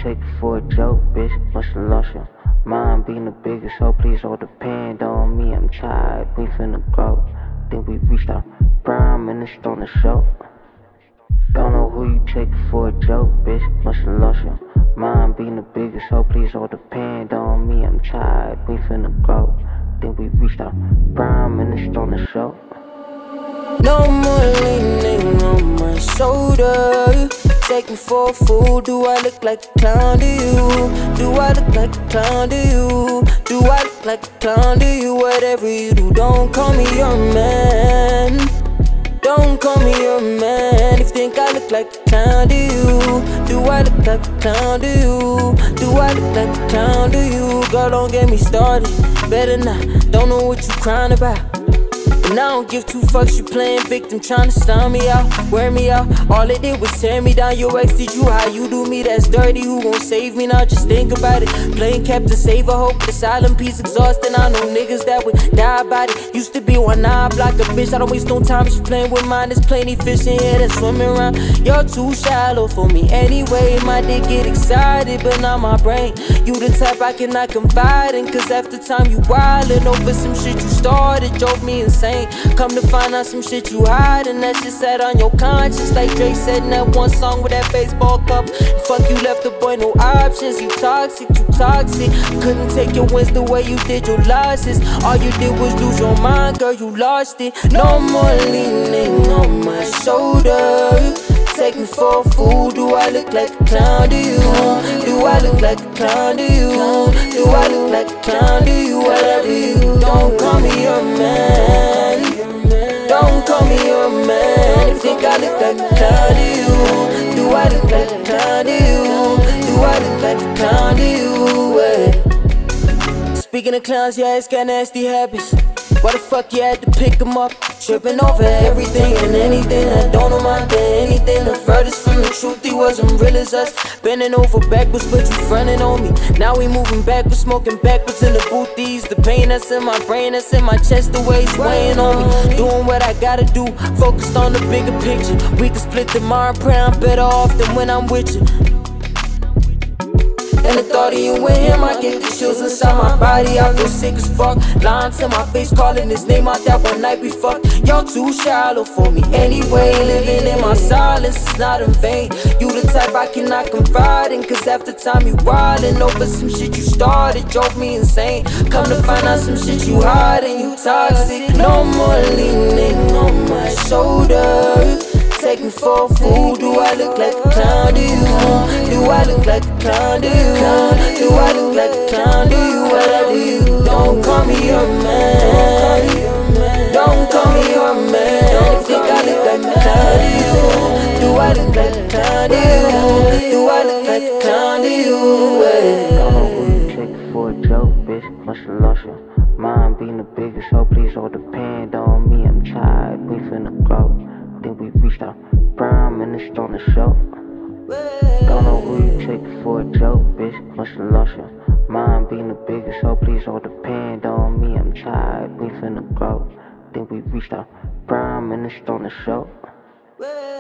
take it for a joke, bitch. Musta lost your mind being the biggest hoe. Please all depend on me. I'm tired, we finna grow. Think we reached our prime and it's on the show. Don't know who you take it for a joke, bitch. Musta lost your mind being the biggest hoe. Please all depend on me. I'm tired, we finna grow. Think we reached our prime and it's on the show. No more leaning on my shoulder. Take me for a fool. Do I look like a clown to you? Do I look like a clown to you? Do I look like a clown to you? Whatever you do, don't call me your man. Don't call me your man. If you think I look like a clown to you, do I look like a clown to you? Do I look like a clown to you? Girl, don't get me started. Better not. Don't know what you crying about. And I don't give two fucks, you playing victim, trying to stun me out, wear me out. All it did was tear me down. Your ex did you how you do me, that's dirty. Who gon' save me now? Just think about it. Playing Captain Save a hope, the silent piece exhausting. I know niggas that would die about it. Used to be one eye block a bitch. I don't waste no time, she playing with mine. There's plenty fish in here that's swimming around. You're too shallow for me anyway. My dick get excited, but not my brain. You the type I cannot confide in, cause after time you wildin' over some shit you started, drove me insane. Come to find out some shit you hide, and that shit sat on your conscience. Like Drake said in that one song with that baseball cup. Fuck you, left the boy no options. You toxic, too toxic. Couldn't take your wins the way you did your losses. All you did was lose your mind, girl, you lost it. No more leaning on my shoulder. Take me for a fool. Do I look like a clown to you? Do I look like a clown to you? Do I look like a clown to you? Whatever you do, don't call me your man. Don't call me your man. If you think I look like a clown to you, do I look like a clown to you? Do I look like a clown to you? Speaking of clowns, yeah, it's got nasty habits. Why the fuck you had to pick 'em up? Tripping over everything and anything. I don't know my day, anything. The furthest from the truth, he wasn't real as us. Bending over backwards, but you fronting on me. Now we moving backwards, smoking backwards in the boothies. The pain that's in my brain, that's in my chest, the way it's weighing on me. Doing what I gotta do, focused on the bigger picture. We can split tomorrow, pray I'm better off than when I'm with you. And the thought of you with him, I get the chills inside my body. I feel sick as fuck. Lying to my face, calling his name out that one night we fucked. You're too shallow for me anyway. Living in my silence is not in vain. You the type I cannot confide in, cause after time you wildin' over some shit you started, drove me insane. Come to find out some shit you hiding, you toxic. No more leaning on my shoulder. Take me for a fool. Do I look like a clown to you? Do I look like a clown to you? Do I look like a clown to you? Whatever you do, don't call me your man. Don't call me your man. If you think I look like a clown to you, do I look like a clown to you? Do I look like a clown to you? Don't know who you take it for a joke, bitch. Musta lost your mind being the biggest hoe. Please all depend on me. I'm tired, we finna grow. Think we reached our prime and it's on the show. Don't know who you take it for a joke, bitch. Musta lost your mind being the biggest hoe. Please all depend on me. I'm tired, we finna grow. Think we reached our prime and it's on the show.